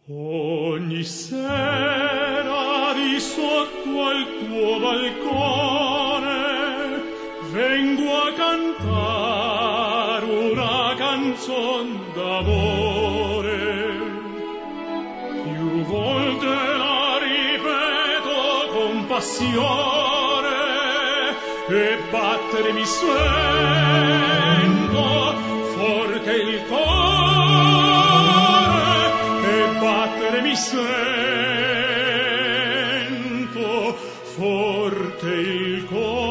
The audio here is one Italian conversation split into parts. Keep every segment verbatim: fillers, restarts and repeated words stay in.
Ogni sera di sotto al tuo balcone vengo a cantar una canzon d'amore. Più volte la ripeto con passione e battere mi sento forte il cuore, e battere mi sento forte il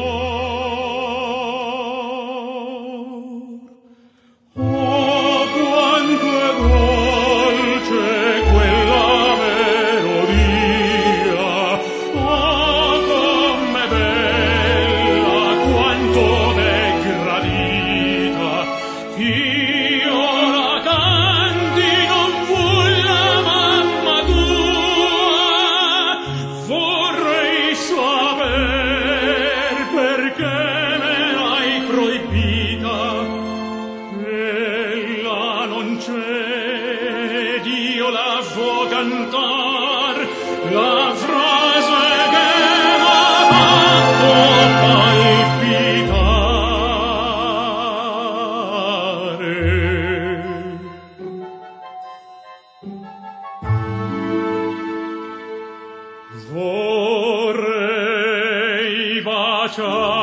cor. Oh, quanto è dolce quella melodia, oh, com'è bella, quanto m'è gradita. Io la canti non vuol la mamma tua, vorrei saper perché me l'hai proibita. Ella non c'è, Dio la vo cantar, la frase che m'ha fatto palpitare. Vorrei baciare